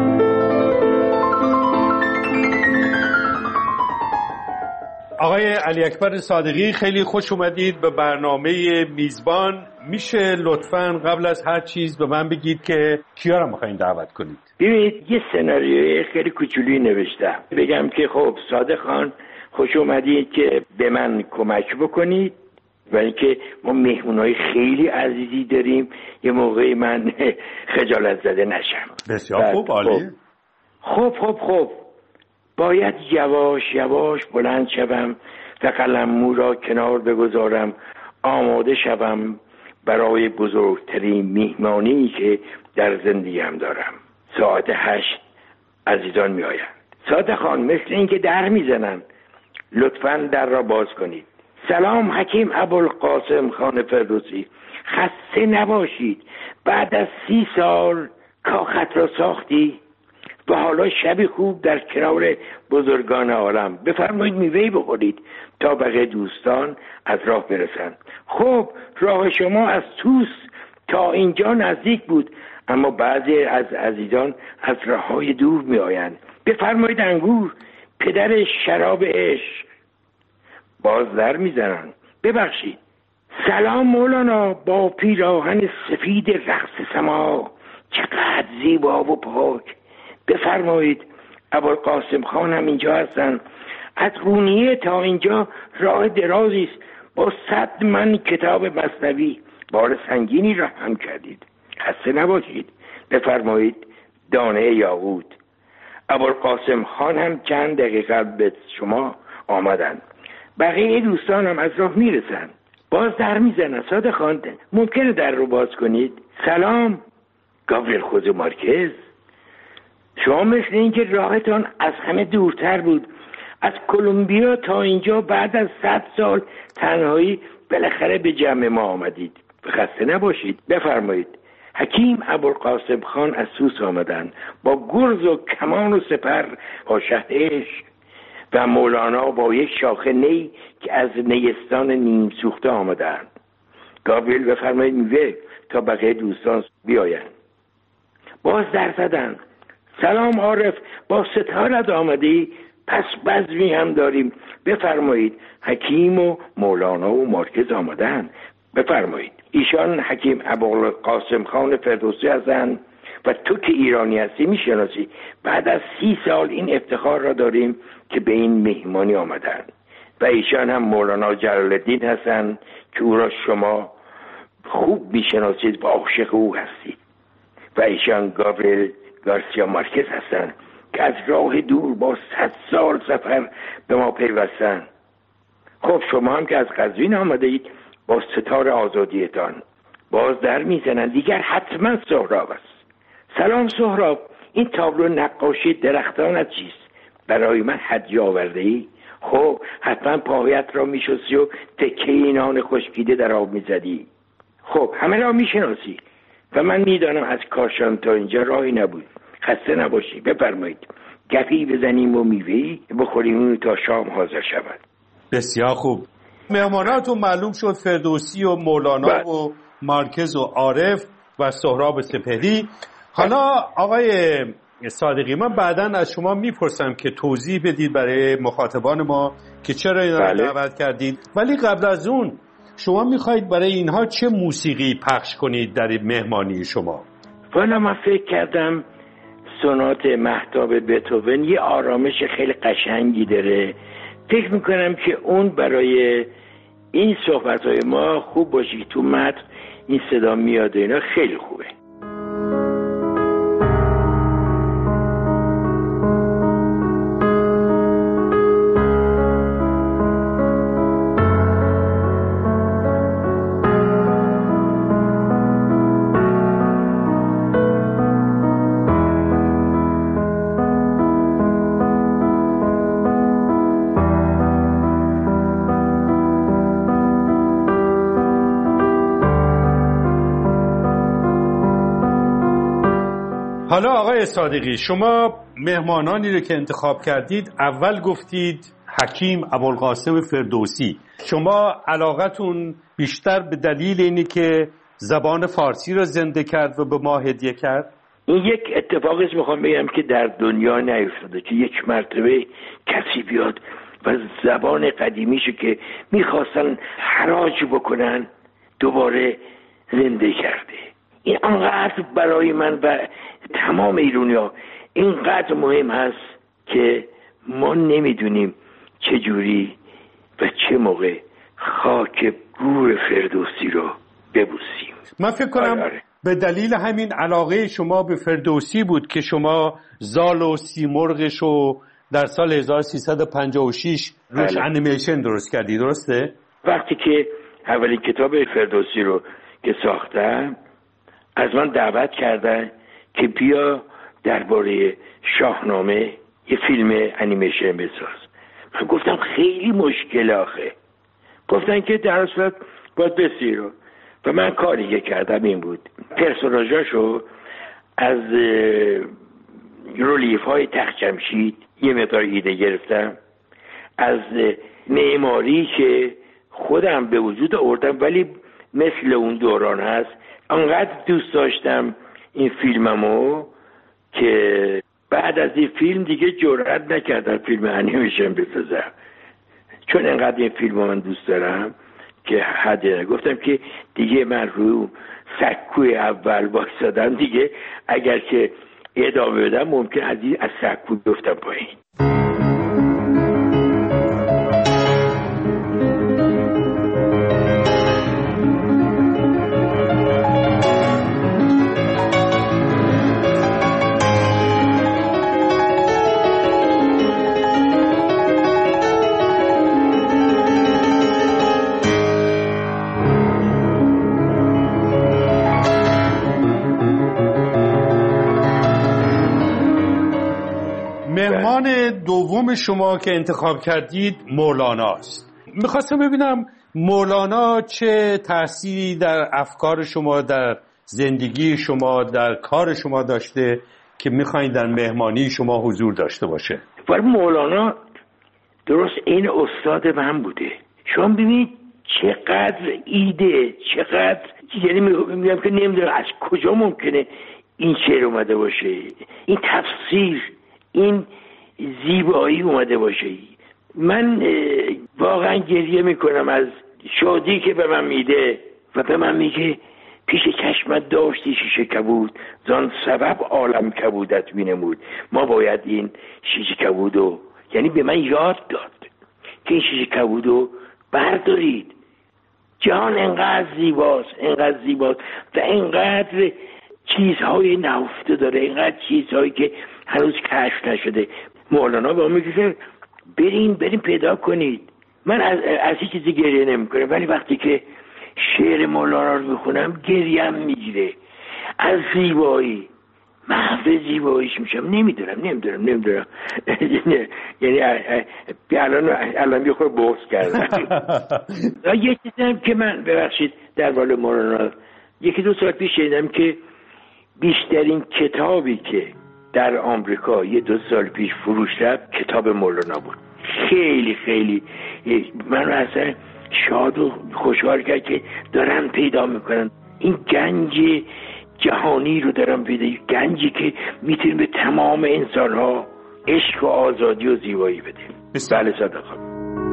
آقای علی اکبر صادقی، خیلی خوش اومدید به برنامه میزبان. میشه لطفاً قبل از هر چیز به من بگید که کیا رو می‌خواید دعوت کنید؟ ببینید، یه سناریوی خیلی کوچولی نوشتم. بگم که خب صادق خان خوش اومدید که به من کمک بکنید، ولی که ما مهمونای خیلی عزیزی داریم، یه موقعی من خجالت زده نشم. بسیار خوب، عالی. خب باید یواش یواش بلند شوم و قلممو را کنار بگذارم، آماده شوم برای بزرگترین میهمانی که در زندگیم دارم. ساعت 8 عزیزان می آیند. صادق خان، مثل این که در میزنن، لطفاً در را باز کنید. سلام حکیم ابوالقاسم خان فردوسی، خسته نباشید. بعد از 30 سال کاخت را ساختی و حالا شبی خوب در کنار بزرگان عالم. بفرمایید میوه بخورید تا بقیه دوستان از راه برسن. خب راه شما از توس تا اینجا نزدیک بود، اما بعضی از عزیزان از راههای دور می آیند. بفرمایید انگور، پدر شراب عشق. باز در میزنن. ببخشید. سلام مولانا، با پیراهن سفید رقص سما، چقدر زیبا و پاک. بفرمایید. ابوالقاسم خان هم اینجا هستن. از قونیه تا اینجا راه درازی است، با 100 من کتاب مثنوی. بار سنگینی را هم کردید، خسته نباشید. بفرمایید. دانه یاقوت. ابوالقاسم خان هم چند دقیقه به شما آمدن. بقیه دوستان هم از راه میرسن. باز در میزنن. صادق خان، ممکنه در رو باز کنید؟ سلام گابریل خوزه مارکز، شما مثل این که راهتان از همه دورتر بود. از کلمبیا تا اینجا بعد از 100 سال تنهایی بالاخره به جمع ما آمدید. خسته نباشید. بفرمایید. حکیم ابوالقاسم خان از سوس آمدن با گرز و کمان و سپر با شهد عشق، و مولانا با یک شاخه نی که از نیستان نیم سوخته آمدن. گابریل بفرمایید میوه تا بقیه دوستان بیاین. باز در زدن. سلام عارف، با ستارت آمدی؟ پس بزمی هم داریم. بفرمایید. حکیم و مولانا و مارکز آمدن. بفرمایید. ایشان حکیم ابوالقاسم خان فردوسی هستند و تو که ایرانی هستی میشناسی. بعد از 30 سال این افتخار را داریم که به این مهمانی آمدن. و ایشان هم مولانا جلال الدین هستند که او را شما خوب میشناسید و عاشق او هستید. و ایشان گابریل گارسیا مارکز هستند که از راه دور با 100 سال سفر به ما پیوستن. خب شما هم که از قزوین آمده اید با ستار آزادیتان باز در میزنن، دیگر حتما سهراب است. سلام سهراب، این تابلو نقاشی درختان از چیست؟ برای من هدیه آورده ای؟ خب حتما پاهایت را میشستی و تکه نان خشکیده در آب میزدی. خب همه را میشناسی و من میدانم از کاشان تا اینجا راهی نبود. خسته نباشی، بفرمایید گپی بزنیم و میوه‌ای بخوریم تا شام حاضر شود. بسیار خوب. مهماناتون معلوم شد فردوسی و مولانا و مارکز و عارف و سهراب سپهری. حالا آقای صادقی، من بعداً از شما میپرسم که توضیح بدید برای مخاطبان ما که چرا اینا رو دعوت کردید، ولی قبل از اون شما میخواید برای اینها چه موسیقی پخش کنید در مهمانی شما؟ والا من فکر کردم سونات مهتاب بتهوون یه آرامش خیلی قشنگی داره، فکر میکنم که اون برای این صحبتهای ما خوب باشه که تو متن این صدا میاد و اینا خیلی خوبه. حالا آقای صادقی، شما مهمانانی رو که انتخاب کردید اول گفتید حکیم ابوالقاسم فردوسی. شما علاقتون بیشتر به دلیل اینه که زبان فارسی رو زنده کرد و به ما هدیه کرد؟ این یک اتفاقی میخوام بگم که در دنیا نیفتاده که یک مرتبه کسی بیاد و زبان قدیمیشو که میخواستن حراج بکنن دوباره زنده کرده. این انقدر برای من و تمام ایرانی‌ها اینقدر مهم هست که ما نمیدونیم چجوری و چه موقع خاک گور فردوسی رو ببوسیم. من فکر کنم به دلیل همین علاقه شما به فردوسی بود که شما زال و سیمرغش رو در سال 1356 روش انیمیشن درست کردی، درسته؟ وقتی که اولین کتاب فردوسی رو که ساختم از من دعوت کردن که بیا درباره شاهنامه یه فیلم انیمیشن بساز. من گفتم خیلی مشکل آخه. گفتن که در صورت باید بسیرو و من کاری که کردم این بود پرسوناژاشو از رلیف های تخت جمشید یه مقدار ایده گرفتم، از معماری که خودم به وجود آوردم ولی مثل اون دوران هست. انقدر دوست داشتم این فیلممو که بعد از این فیلم دیگه جرئت نکردم فیلم انیمیشن بسازم، چون انقدر این فیلمو من دوست دارم که حد گفتم که دیگه من رو سکوی اول وایسادم، دیگه اگر که ادامه بدم ممکن از سکو بیفتم پایین. مهمان دوم شما که انتخاب کردید مولاناست. میخواستم ببینم مولانا چه تأثیری در افکار شما، در زندگی شما، در کار شما داشته که میخواین در مهمانی شما حضور داشته باشه. ولی مولانا درست این استاد من بوده. شما ببینید چقدر ایده، چقدر، یعنی میگم که نمیدونم از کجا ممکنه این شعر اومده باشه، این تفسیر، این زیبایی اومده باشه. من واقعا گریه میکنم از شادی که به من میده و به من میگه پیش چشمت داشتی شیشه کبود زان سبب عالم کبودت بینمود. ما باید این شیشه کبودو، یعنی به من یاد داد که این شیشه کبودو بردارید. جهان انقدر زیباست، انقدر زیباست و انقدر چیزهای نهفته داره، اینقدر چیزهایی که هنوز کشف نشده. مولانا به ما میگه که برین پیدا کنید. من از هیچ چیزی گریه نمیکنم، ولی وقتی که شعر مولانا رو میخونم گریم میگیره از زیبایی، محو زیباییش میشم. نمیدونم یعنی الان یه خورده بغض کردم. یه چیزی هم که من ببخشید در مورد مولانا 1-2 سال پیش شنیدم که بیشترین کتابی که در آمریکا 2 سال پیش فروش رفت کتاب مولانا بود. خیلی خیلی من اصلا شاد و خوشحال کرد که دارن پیدا میکنن این گنج جهانی رو، دارن پیدا، گنجی که میتونه به تمام انسانها عشق و آزادی و زیبایی بده. بله صدقه.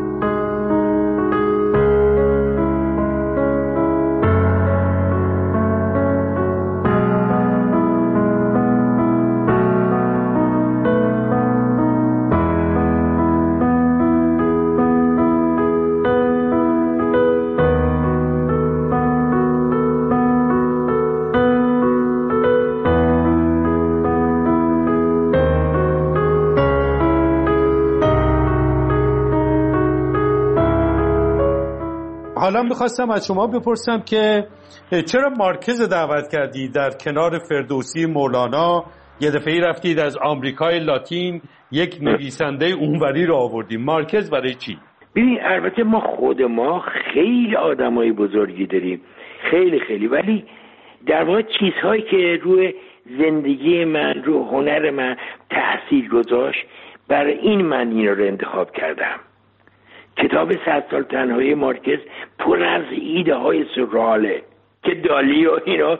حالا میخواستم از شما بپرسم که چرا مارکز دعوت کردی در کنار فردوسی مولانا؟ یه دفعه رفتید از آمریکای لاتین یک نویسنده اونوری رو آوردیم. مارکز برای چی؟ ببین البته خود ما خیلی آدمای بزرگی داریم، خیلی، ولی در واقع چیزهایی که روی زندگی من، روی هنر من تأثیر گذاشت، برای این من اینا رو انتخاب کردم. کتاب 100 سال تنهایی مارکز پر از ایده های سورئاله که دالی و اینا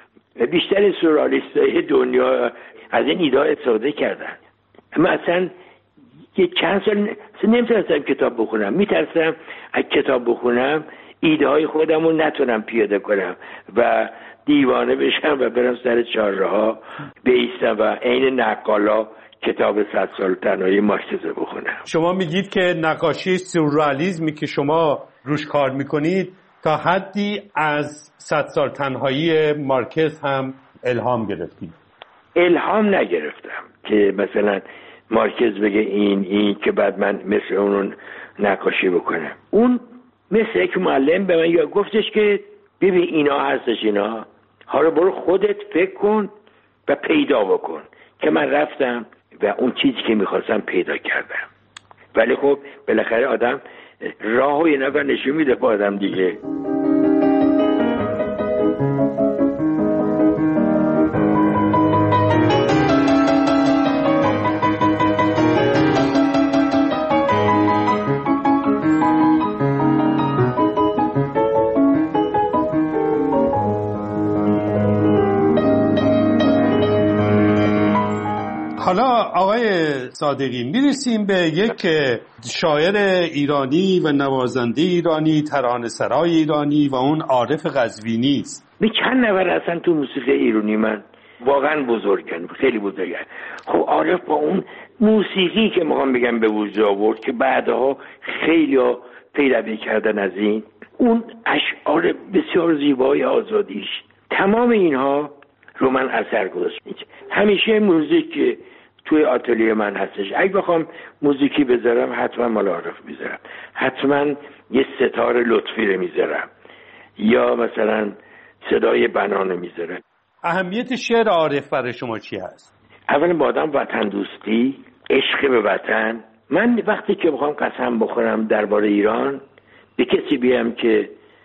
بیشتر سورئالیستای دنیا از این ایده ها استفاده کردن. مثلا یه چند سال نمیتونستم کتاب بخونم، میترسم از کتاب بخونم ایده های خودم رو نتونم پیاده کنم و دیوانه بشم و برم سر چهارراه بیستم و عین نقالا کتاب 100 سال تنهایی مارکز بخونم. شما میگید که نقاشی سورئالیسمی که شما روش کار میکنید تا حدی از 100 سال تنهایی مارکز هم الهام گرفتید؟ الهام نگرفتم که مثلا مارکز بگه این که بعد من مثل اون نقاشی بکنم. اون مثل یک معلم به من گفتش که ببین اینا هستش، اینا حالا برو خودت فکر کن و پیدا بکن. که من رفتم و اون چیزی که میخواستم پیدا کردم. ولی خب بالاخره آدم راه و یه نفر نشون میده با آدم دیگه. حالا آقای صادقی میرسیم به یک شاعر ایرانی و نوازنده ایرانی، ترانه‌سرای ایرانی و اون عارف قزوینی است. به چند نفر اصلا تو موسیقی ایرانی من واقعا بزرگن، خیلی بزرگن. خب عارف با اون موسیقی که میخوام بگم به وجود آورد که بعدها خیلی پیروی کردن از این، اون اشعار بسیار زیبای آزادیش، تمام اینها رو من اثر گذاشت. همیشه موزیک که توی آتلیه من هستش، اگه بخوام موزیکی بذارم حتما مال عارف میذارم، حتما یه ستار لطفی رو میذارم یا مثلا صدای بنانو میذارم. اهمیت شعر عارف برای شما چی هست؟ اولا با آدم وطن دوستی، عشق به وطن. من وقتی که بخوام قسم بخورم درباره ایران، به کسی بیام که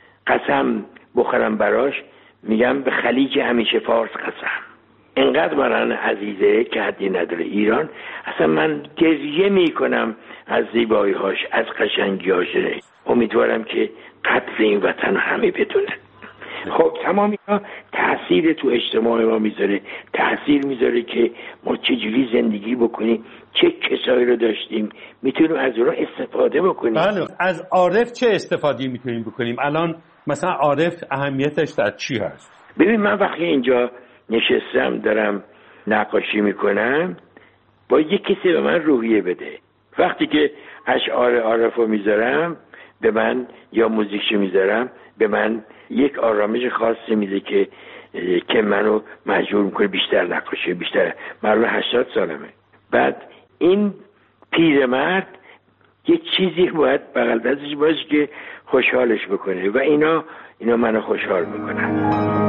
قسم بخورم براش، میگم به خلیج همیشه فارس قسم. انقدر برای عزیزه که حدی نداره ایران. اصلا من گریه میکنم از زیبایی‌هاش، از قشنگی‌هاش. امیدوارم که قدر این وطن همه بدونن. خب تمام اینا تأثیر تو اجتماع ما میذاره، تأثیر میذاره که ما چجوری زندگی بکنیم، چه کسایی رو داشتیم میتونیم از اون استفاده بکنیم. بله. از عارف چه استفاده میتونیم بکنیم؟ الان مثلا عارف اهمیتش در چی هست؟ ببین من وقتی اینجا نشستم دارم نقاشی میکنم، با یک کسی به من روحیه بده. وقتی که اشعار عارف رو میذارم به من یا موزیکشو میذارم به من یک آرامش خاصی میده که که منو مجبور میکنه بیشتر نقاشی بیشتر. من 80 سالمه. بعد این پیرمرد یه چیزی باید بغل دستش باشه که خوشحالش بکنه و اینا منو خوشحال میکنن.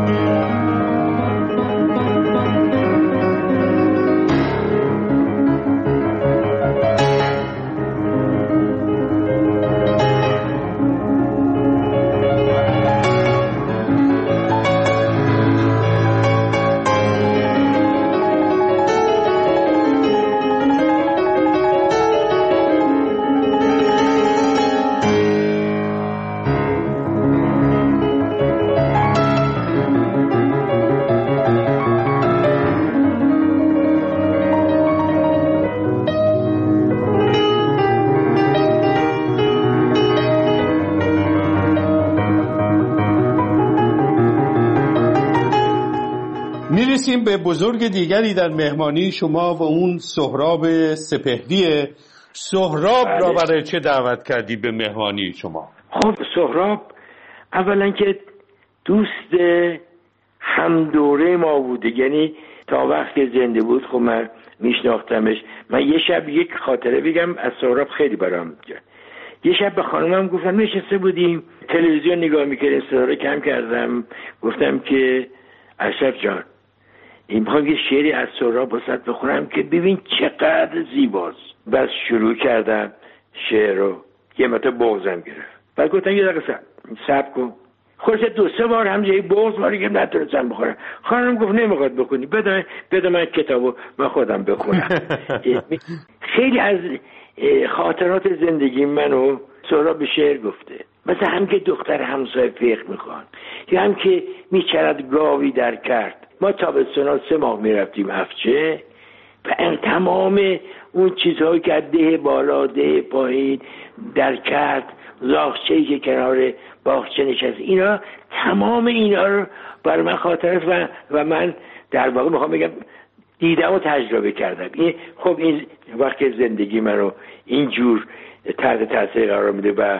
میرسیم به بزرگ دیگری در مهمانی شما و اون سهراب سپهریه. سهراب را برای چه دعوت کردی به مهمانی شما؟ خب سهراب اولا که دوست هم دوره ما بوده، یعنی تا وقتی زنده بود خب من میشناختمش. من یه شب یک خاطره بگم از سهراب خیلی برام کرد. یه شب به خانمم گفتم نشسته بودیم تلویزیون نگاه میکردیم، صدا رو کم کردم، گفتم که اشرف جان این میخوام یه شعری از سهراب واسط بخونم که ببین چقدر زیباست. بس شروع کردم شعر رو، یه متا بغضم گرفت. بعد گفتم یه دقیقه صبر کن. خودش 2-3 بار همجایی بغض ماری که نتونستم بخورم. خانم گفت نمیخواد بکنی، بده من کتابو من خودم بخونم. خیلی از خاطرات زندگی منو سهراب به شعر گفته. مثلا هم که دختر همسایه فقه میخوان، یا هم که میچرد گاوی در کرد. ما تابستونا 3 ماه میرفتیم افچه و تمام اون چیزهایی که ده بالا ده پایین در کرد، زاغچه‌ای که کنار باغچه نشست، اینا تمام اینا رو برای من خاطره و من در واقع میخوام بگم دیدم و تجربه کردم. خب این وقت زندگی منو اینجور تحت تاثیر قرار میده و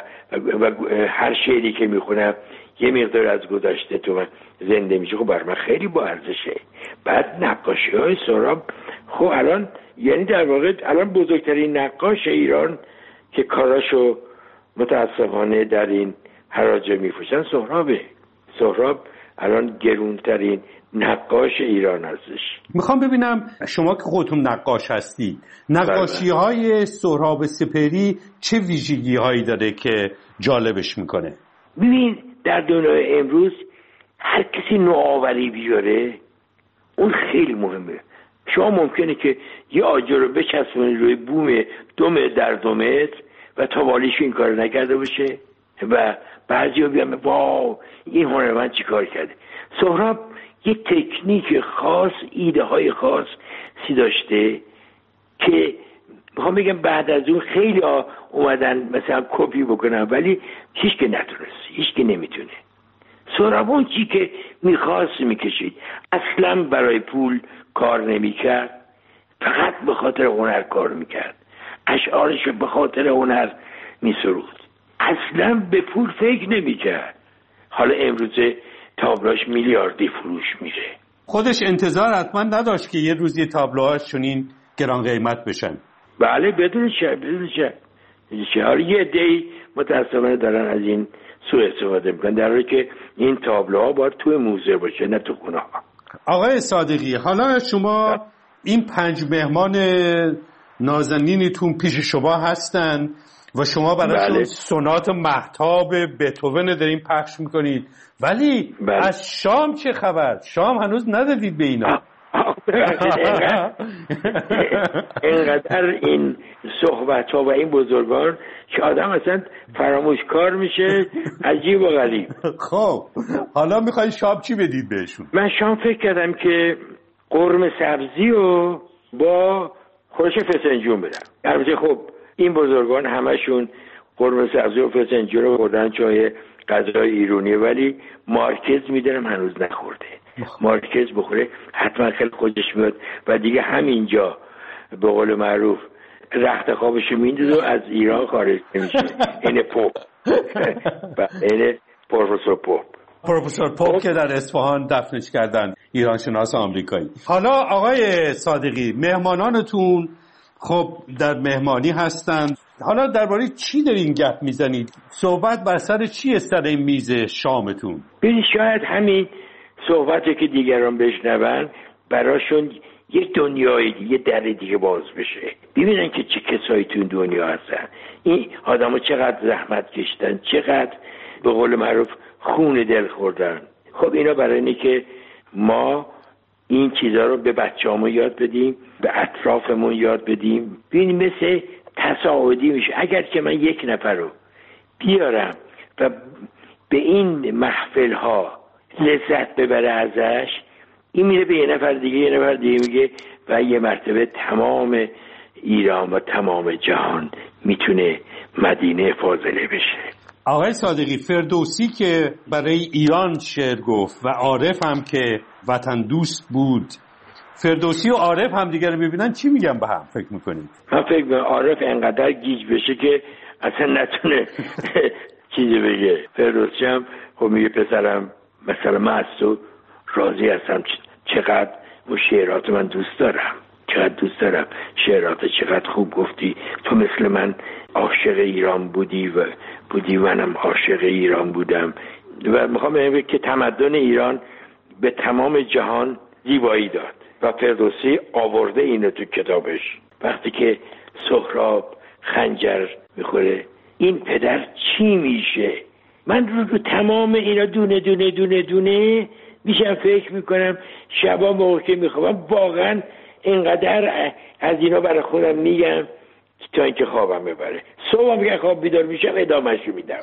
هر شعری که میخونم یه مقدار از گذشته تو من زنده میشه. خب برای من خیلی با ارزشه. بعد نقاشی های سهراب خب الان یعنی در واقع الان بزرگترین نقاش ایران که کاراشو متاسفانه در این حراجه میفروشن سهرابه. سهراب الان گرونترین نقاش ایران هستش. میخوام ببینم شما که خودتون نقاش هستی، نقاشی های سهراب سپهری چه ویژگی هایی داره که جالبش میکنه؟ ببین در دنیای امروز هر کسی نوآوری بیاره اون خیلی مهمه. شما ممکنه که یه آجر رو بچسبونید روی بوم 2 متر در 2 متر و تابالیش این کار نکرده باشه و بعضی‌ها بیان واو این هنرمند چی کار کرده. سهراب یه تکنیک خاص، ایده های خاص داشته که میخوام بگم بعد از اون خیلی اومدن مثلا کپی بکنن ولی هیچ که نتونست، هیچ که نمیتونه. سهراب اون چی که میخواست میکشید، اصلا برای پول کار نمیکرد، فقط به خاطر هنر کار میکرد، اشعارش به خاطر هنر میسرود، اصلا به پول فکر نمیکرد. حالا امروزه تابلوش میلیاردی فروش میره. خودش انتظار حتما نداشت که یه روزی تابلوهاش چنین گران قیمت بشن. بله بدون شک. حالا یه عده‌ای متاسفانه دارن از این سوء استفاده میکنن، در حالی که این تابلوها باید توی موزه باشه نه تو خونه ها. آقای صادقی حالا شما این 5 مهمان نازنینتون پیش شما هستن و شما براشون سونات مهتاب بتهوون دارین پخش میکنید، ولی از شام چه خبر؟ شام هنوز ندادید به اینا. اینقدر این صحبت ها و این بزرگان که آدم اصلا فراموش کار میشه، عجیب و غریب. خب حالا میخواید شام چی بدید بهشون؟ من شام فکر کردم که قرمه سبزی و با خورش فسنجون بدم. البته خب این بزرگان همشون قرمه سبزی و فسنجون رو خوردن، چای غذای ایرانیه، ولی مارکز میدونم هنوز نخورده. مارکز بخوره حتما خیلی خوشش میاد و دیگه همینجا به قول معروف رخت خوابش میندازه و از ایران خارج نمیشه. این پوپ این پروفسور پوپ. پروفسور پوپ که در اصفهان دفنش کردن، ایرانشناس آمریکایی. حالا آقای صادقی، مهمانانتون خب در مهمانی هستند، حالا درباره چی دارین گپ میزنید؟ صحبت بر سر چیه سر این میز شامتون؟ ببین شاید همین صحبتی که دیگران بشنون براشون یک دنیای دیگه، در دیگه باز بشه، ببینن که چه کسایی تو این دنیا هستن، این آدما چقدر زحمت کشیدن، چقدر به قول معروف خون دل خوردن. خب اینا برای اینه که ما این چیزا رو به بچه‌هامون یاد بدیم، به اطرافمون یاد بدیم. ببین مثل تصاعدی میشه. اگر که من یک نفر رو بیارم و به این محفل ها لذت ببره ازش، این میره به یه نفر دیگه میگه و یه مرتبه تمام ایران و تمام جهان میتونه مدینه فاضله بشه. آقای صادقی، فردوسی که برای ایران شعر گفت و عارف هم که وطن دوست بود، فردوسی و عارف هم دیگر رو ببینن چی میگن به هم فکر میکنید؟ من فکر میکنم عارف انقدر گیج بشه که اصلا نتونه چیزی بگه. فردوسی هم خب میگه پسرم مثلا من از تو راضی هستم، چقدر و شعرات من دوست دارم، چقدر دوست دارم شعرات، چقدر خوب گفتی، تو مثل من عاشق ایران بودی و منم عاشق ایران بودم. و میخوام بگم که تمدن ایران به تمام جهان زیبایی داد و فردوسی آورده اینو تو کتابش. وقتی که سهراب خنجر میخوره این پدر چی میشه، من رو تمام اینا دونه دونه دونه دونه میشم فکر میکنم. شبا موقع که میخوام واقعا اینقدر از اینا برای خودم میگم تا اینکه خوابم ببره. صبح میگه خواب بیدار میشم ادامه‌شو میدم.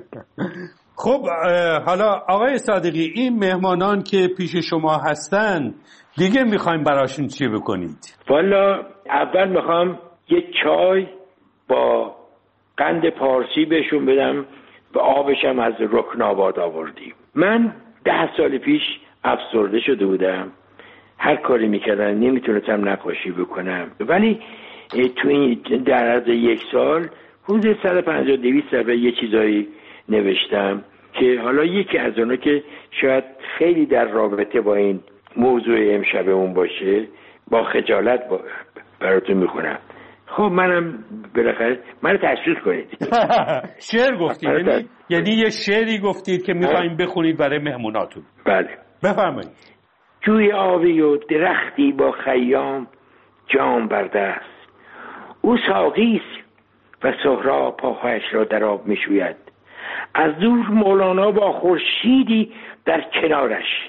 خب حالا آقای صادقی، این مهمانان که پیش شما هستن دیگه میخوایم براشون چی بکنید؟ والا اول میخوام یه چای با قند پارسی بهشون بدم و آبشم از رکن آباد آوردیم. من 10 سال پیش افسرده شده بودم، هر کاری میکردم نمیتونستم نقاشی بکنم، ولی تو این در عرض 1 سال حدود 150-200 صفحه یه چیزایی نوشتم که حالا یکی از اونا که شاید خیلی در رابطه با این موضوع امشبمون باشه با خجالت براتون میخونم. خب منم بالاخره منو تشویق کنید. شعر گفتید؟ یعنی یه شعری گفتید که میخوایم بخونید برای مهموناتون؟ بله بفرمایید. جوی آبی و درختی با خیام جام بر دست، او ساقی است و سهراب پاهایش را در آب میشوید، از دور مولانا با خورشیدی در کنارش،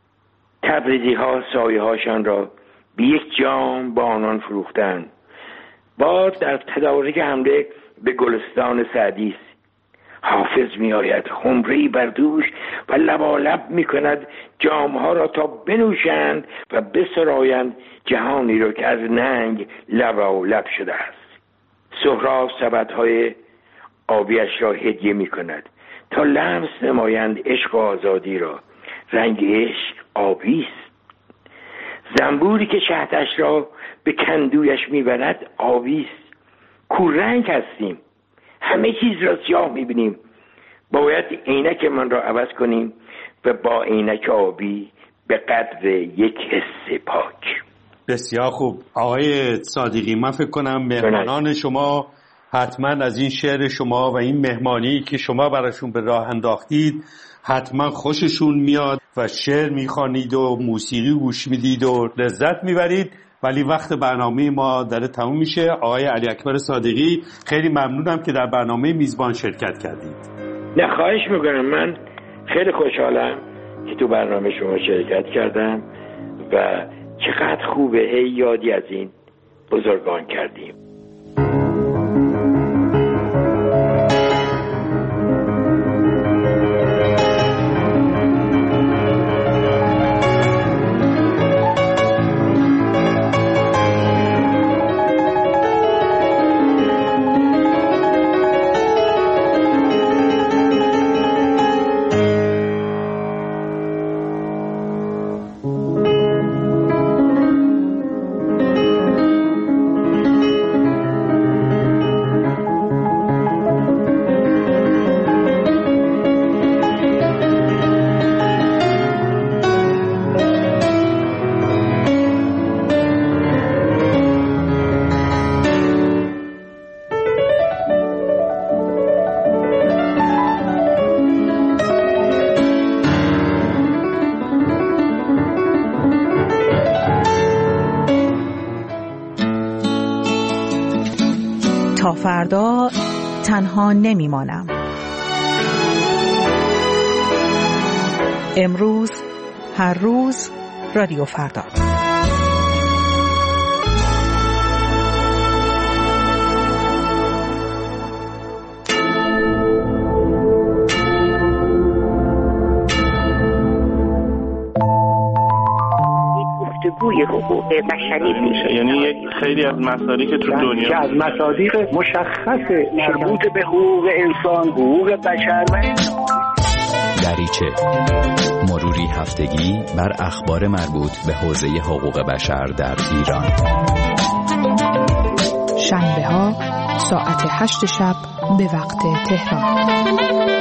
تبریزی ها سایه هاشان را به یک جام با آنان فروختند. باد در تدارک حمله به گلستان سعدی است، حافظ می آید خمری بر دوش و لبالب می کند جامها را تا بنوشند و بسرایند جهانی را که از ننگ لبالب شده است. سهراب سبدهای آبیش را هدیه می کند تا لمس نمایند عشق و آزادی را، رنگ عشق آبی است. زنبوری که شهدش را به کندویش می برد آبی است. کوررنگ هستیم، همه چیز را سیاه می‌بینیم، باید عینک من را عوض کنیم و با عینک آبی به قدر یک حس پاک. بسیار خوب آقای صادقی، من فکر کنم مهمانان شما حتما از این شعر شما و این مهمانی که شما براشون به راه انداختید حتما خوششون میاد و شعر میخوانید و موسیقی گوش میدید و لذت میبرید. ولی وقت برنامه ما داره تموم میشه. آقای علی اکبر صادقی، خیلی ممنونم که در برنامه میزبان شرکت کردید. نه خواهش میکنم، من خیلی خوشحالم که تو برنامه شما شرکت کردم و چقدر خوبه یادی از این بزرگان کردیم. تا فردا تنها نمیمانم. امروز، هر روز، رادیو فردا. گفتگوی حقوق بشری میشه، یعنی یک خیلی از مصادیق که تو دنیا که از مصادیق مشخص مربوط به حقوق انسان، حقوق بشر و دریچه، مروری هفتگی بر اخبار مربوط به حوزه حقوق بشر در ایران. شنبه ها ساعت 8 شب به وقت تهران.